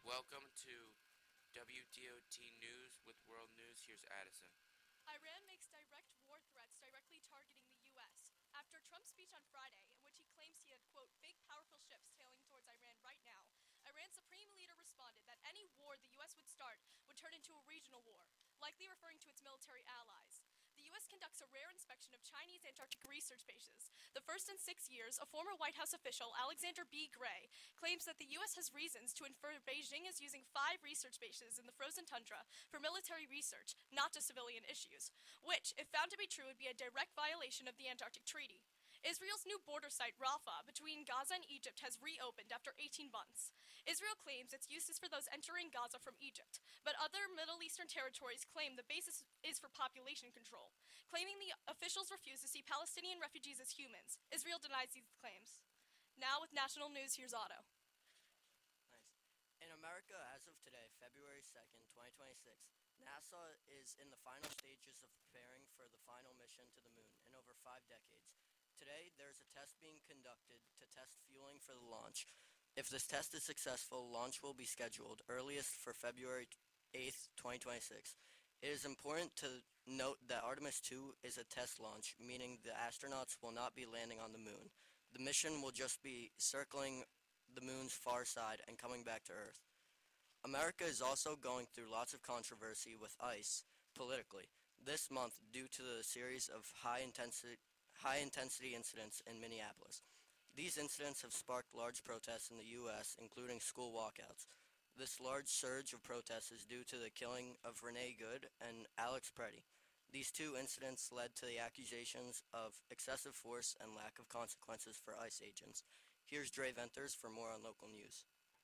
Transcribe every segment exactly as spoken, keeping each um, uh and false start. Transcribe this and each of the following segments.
Welcome to W D O T News with World News. Here's Addison. Iran makes direct war threats directly targeting the U S after Trump's speech on Friday, in which he claims he had, quote, big powerful ships sailing towards Iran right now. Iran's supreme leader responded that any war the U S would start would turn into a regional war, likely referring to its military allies. The U S conducts a rare inspection of Chinese Antarctic research bases. The first in six years, a former White House official, Alexander B. Gray, claims that the U S has reasons to infer Beijing is using five research bases in the frozen tundra for military research, not to civilian issues, which, if found to be true, would be a direct violation of the Antarctic Treaty. Israel's new border site, Rafah, between Gaza and Egypt has reopened after eighteen months. Israel claims its use is for those entering Gaza from Egypt, but other Middle Eastern territories claim the base is, is for population control. Claiming the officials refuse to see Palestinian refugees as humans, Israel denies these claims. Now with national news, here's Otto. Nice. In America, as of today, February second, twenty twenty-six, NASA is in the final stages of preparing for the final mission to the moon in over five decades. Today, there's a test being conducted to test fueling for the launch. If this test is successful, launch will be scheduled earliest for February eighth, twenty twenty-six. It is important to note that Artemis two is a test launch, meaning the astronauts will not be landing on the moon. The mission will just be circling the moon's far side and coming back to Earth. America is also going through lots of controversy with ICE politically this month due to the series of high-intensity high-intensity incidents in Minneapolis. These incidents have sparked large protests in the U S, including school walkouts. This large surge of protests is due to the killing of Renee Good and Alex Preddy. These two incidents led to the accusations of excessive force and lack of consequences for ICE agents. Here's Dre Venters for more on local news.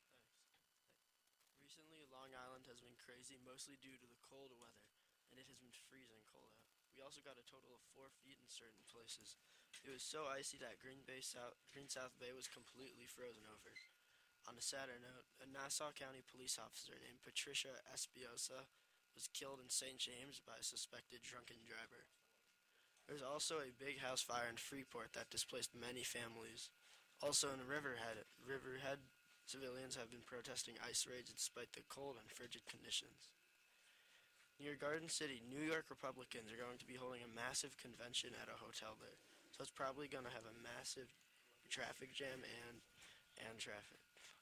Recently, Long Island has been crazy, mostly due to the cold weather, and it has been freezing cold out. We also got a total of four feet in certain places. It was so icy that Green Bay South, Green South Bay was completely frozen over. On a sadder note, a Nassau County police officer named Patricia Espiosa was killed in Saint James by a suspected drunken driver. There's also a big house fire in Freeport that displaced many families. Also in Riverhead, Riverhead civilians have been protesting ICE raids despite the cold and frigid conditions. Near Garden City, New York Republicans are going to be holding a massive convention at a hotel there. So it's probably going to have a massive traffic jam and and traffic.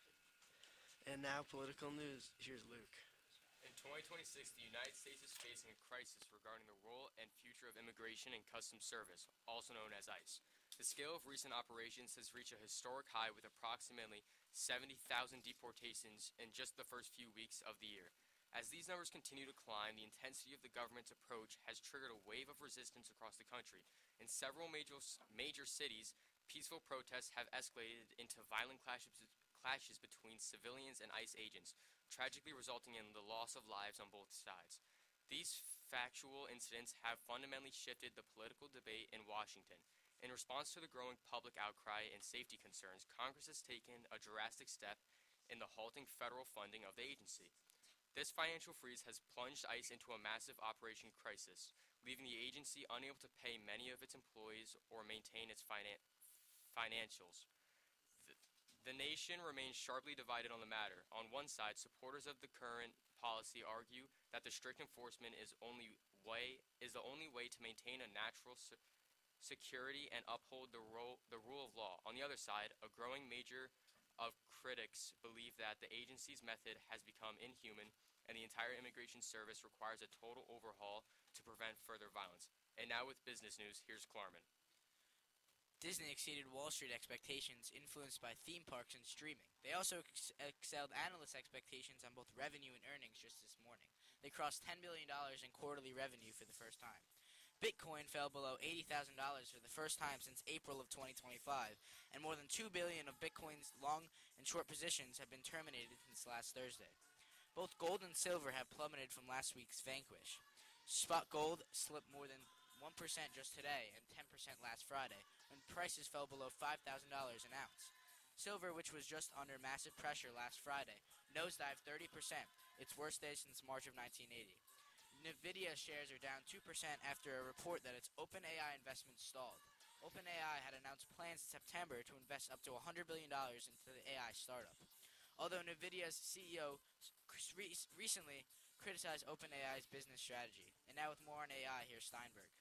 And now political news. Here's Luke. In twenty twenty-six, the United States is facing a crisis regarding the role and future of Immigration and Customs Service, also known as ICE. The scale of recent operations has reached a historic high with approximately seventy thousand deportations in just the first few weeks of the year. As these numbers continue to climb, the intensity of the government's approach has triggered a wave of resistance across the country. In several major, major cities, peaceful protests have escalated into violent clashes, clashes between civilians and ICE agents, tragically resulting in the loss of lives on both sides. These factual incidents have fundamentally shifted the political debate in Washington. In response to the growing public outcry and safety concerns, Congress has taken a drastic step in the halting federal funding of the agency. This financial freeze has plunged ICE into a massive operation crisis, leaving the agency unable to pay many of its employees or maintain its finan- financials. The, the nation remains sharply divided on the matter. On one side, supporters of the current policy argue that the strict enforcement is only way is the only way to maintain a natural se- security and uphold the, ro- the rule of law. On the other side, a growing major of critics believe that the agency's method has become inhuman and the entire immigration service requires a total overhaul to prevent further violence. And now with business news, here's Klarman. Disney exceeded Wall Street expectations, influenced by theme parks and streaming. They also ex- excelled analyst expectations on both revenue and earnings just this morning. They crossed ten billion dollars in quarterly revenue for the first time. Bitcoin fell below eighty thousand dollars for the first time since April of twenty twenty-five, and more than two billion dollars of Bitcoin's long and short positions have been terminated since last Thursday. Both gold and silver have plummeted from last week's vanquish. Spot gold slipped more than one percent just today and ten percent last Friday, when prices fell below five thousand dollars an ounce. Silver, which was just under massive pressure last Friday, nosedived thirty percent, its worst day since March of nineteen eighty. Nvidia shares are down two percent after a report that its OpenAI investment stalled. OpenAI had announced plans in September to invest up to one hundred billion dollars into the A I startup. Although NVIDIA's C E O re- recently criticized OpenAI's business strategy. And now with more on A I, here's Steinberg.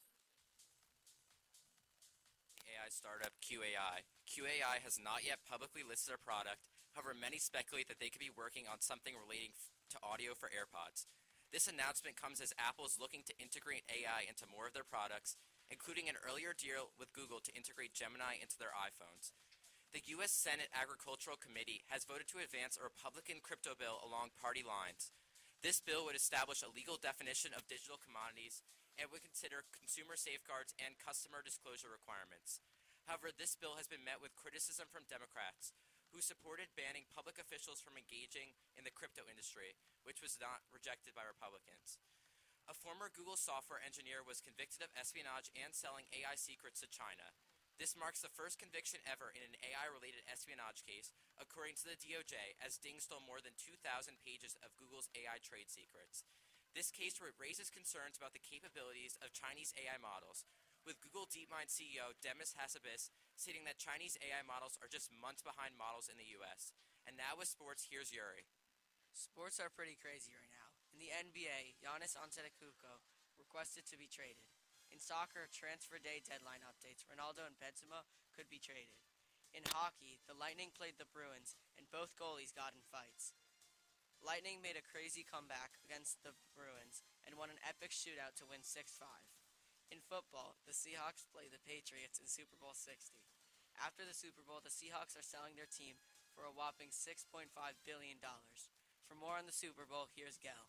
A I startup Q A I. Q A I has not yet publicly listed a product, however many speculate that they could be working on something relating f- to audio for AirPods. This announcement comes as Apple is looking to integrate A I into more of their products, including an earlier deal with Google to integrate Gemini into their iPhones. The U S Senate Agricultural Committee has voted to advance a Republican crypto bill along party lines. This bill would establish a legal definition of digital commodities and would consider consumer safeguards and customer disclosure requirements. However, this bill has been met with criticism from Democrats, who supported banning public officials from engaging in the crypto industry, which was not rejected by Republicans. A former Google software engineer was convicted of espionage and selling A I secrets to China. This marks the first conviction ever in an A I-related espionage case, according to the D O J, as Ding stole more than two thousand pages of Google's A I trade secrets. This case raises concerns about the capabilities of Chinese A I models, with Google DeepMind C E O Demis Hassabis stating that Chinese A I models are just months behind models in the U S. And now with sports, here's Yuri. Sports are pretty crazy right now. In the N B A, Giannis Antetokounmpo requested to be traded. In soccer, transfer day deadline updates, Ronaldo and Benzema could be traded. In hockey, the Lightning played the Bruins, and both goalies got in fights. Lightning made a crazy comeback against the Bruins and won an epic shootout to win six five. In football, the Seahawks play the Patriots in Super Bowl sixty. After the Super Bowl, the Seahawks are selling their team for a whopping six point five billion dollars. For more on the Super Bowl, here's Gal.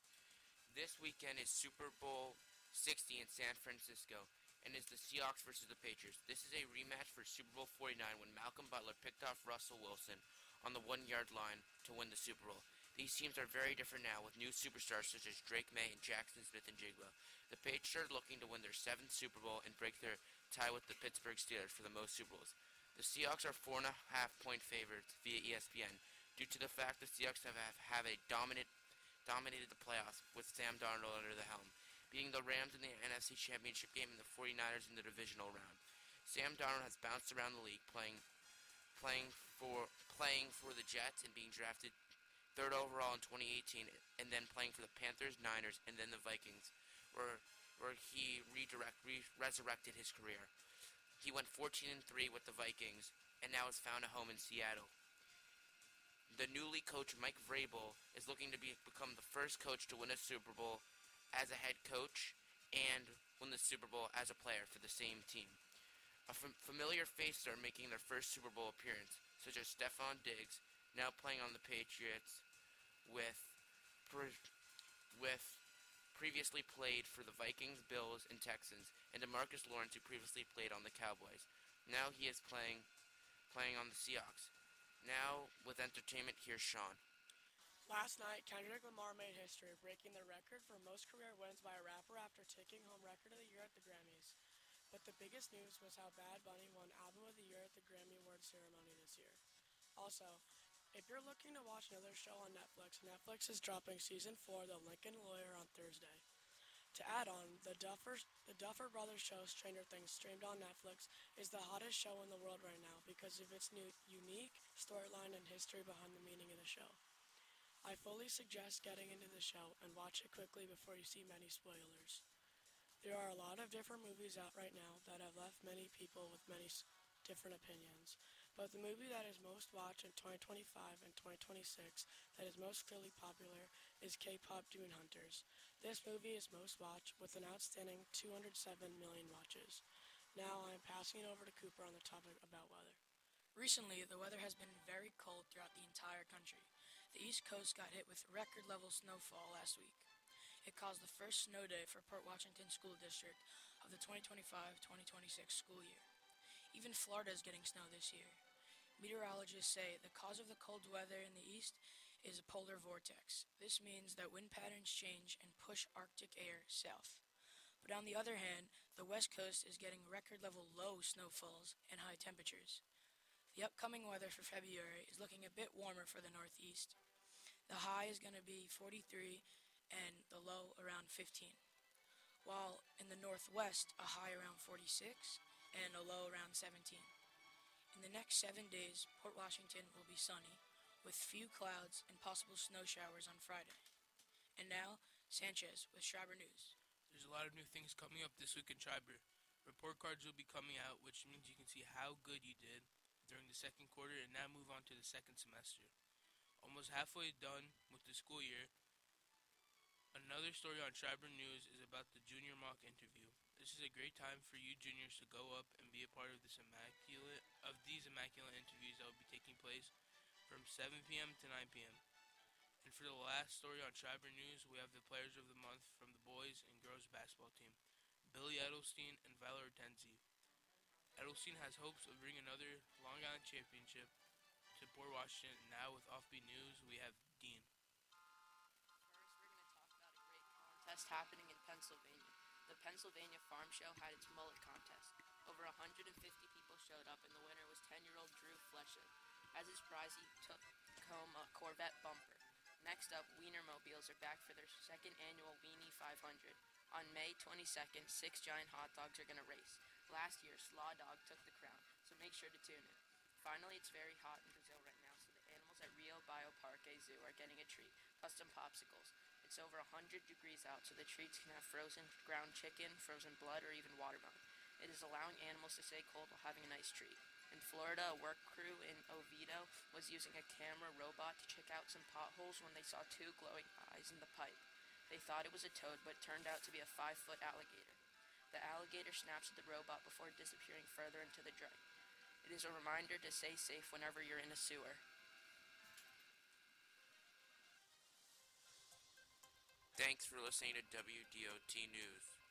This weekend is Super Bowl sixty in San Francisco, and is the Seahawks versus the Patriots. This is a rematch for Super Bowl forty-nine when Malcolm Butler picked off Russell Wilson on the one-yard line to win the Super Bowl. These teams are very different now, with new superstars such as Drake May and Jackson Smith-Njigba. The Patriots are looking to win their seventh Super Bowl and break their tie with the Pittsburgh Steelers for the most Super Bowls. The Seahawks are four and a half point favorites via E S P N due to the fact the Seahawks have, have, have a dominant, dominated the playoffs with Sam Darnold under the helm, beating the Rams in the N F C Championship game and the forty-niners in the divisional round. Sam Darnold has bounced around the league, playing playing for playing for the Jets and being drafted third overall in twenty eighteen, and then playing for the Panthers, Niners, and then the Vikings, where where he redirect re- resurrected his career. He went fourteen and three with the Vikings, and now has found a home in Seattle. The newly coached Mike Vrabel is looking to be, become the first coach to win a Super Bowl as a head coach and win the Super Bowl as a player for the same team. A f- familiar faces are making their first Super Bowl appearance, such as Stephon Diggs, now playing on the Patriots, with pre- with previously played for the Vikings, Bills, and Texans, and DeMarcus Lawrence, who previously played on the Cowboys. Now he is playing playing on the Seahawks. Now, with entertainment, here's Sean. Last night, Kendrick Lamar made history, breaking the record for most career wins by a rapper after taking home Record of the Year at the Grammys. But the biggest news was how Bad Bunny won Album of the Year at the Grammy Awards ceremony this year. Also, if you're looking to watch another show on Netflix, Netflix is dropping Season four of The Lincoln Lawyer on Thursday. To add on, the Duffer, the Duffer Brothers show Stranger Things, streamed on Netflix, is the hottest show in the world right now because of its new, unique storyline and history behind the meaning of the show. I fully suggest getting into the show and watch it quickly before you see many spoilers. There are a lot of different movies out right now that have left many people with many s- different opinions, but the movie that is most watched in twenty twenty-five and twenty twenty-six that is most clearly popular is K-pop Demon Hunters. This movie is most watched with an outstanding two hundred seven million watches. Now I am passing it over to Cooper on the topic about weather. Recently, the weather has been very cold throughout the entire country. The East Coast got hit with record-level snowfall last week. It caused the first snow day for Port Washington School District of the twenty twenty-five twenty twenty-six school year. Even Florida is getting snow this year. Meteorologists say the cause of the cold weather in the east is a polar vortex. This means that wind patterns change and push Arctic air south. But on the other hand, the West Coast is getting record-level low snowfalls and high temperatures. The upcoming weather for February is looking a bit warmer for the Northeast. The high is going to be forty-three and the low around fifteen. While in the Northwest, a high around forty-six and a low around seventeen. In the next seven days, Port Washington will be sunny, with few clouds and possible snow showers on Friday. And now, Sanchez with Schreiber News. There's a lot of new things coming up this week in Schreiber. Report cards will be coming out, which means you can see how good you did during the second quarter and now move on to the second semester. Almost halfway done with the school year, another story on Schreiber News is about the junior mock interview. This is a great time for you juniors to go up and be a part of this immaculate of these immaculate interviews that will be taking place from seven p.m. to nine p.m. And for the last story on Schreiber News, we have the players of the month from the boys and girls basketball team, Billy Edelstein and Valor Tenzi. Edelstein has hopes of bringing another Long Island championship to Port Washington. Now with Offbeat News, we have Dean. First, we're going to talk about a great contest happening in Pennsylvania. The Pennsylvania Farm Show had its mullet contest. Over one hundred fifty people showed up, and the winner was ten-year-old Drew Flesher. As his prize, he took home a Corvette bumper. Next up, Wienermobiles are back for their second annual Weenie five hundred. On May twenty-second, six giant hot dogs are going to race. Last year, Slaw Dog took the crown, so make sure to tune in. Finally, it's very hot in Brazil right now, so the animals at Rio Bioparque Zoo are getting a treat, plus some popsicles. It's over one hundred degrees out, so the treats can have frozen ground chicken, frozen blood, or even watermelon. It is allowing animals to stay cold while having a nice treat. In Florida, a work crew in Oviedo was using a camera robot to check out some potholes when they saw two glowing eyes in the pipe. They thought it was a toad, but it turned out to be a five-foot alligator. The alligator snaps at the robot before disappearing further into the drain. It is a reminder to stay safe whenever you're in a sewer. Thanks for listening to W D O T News.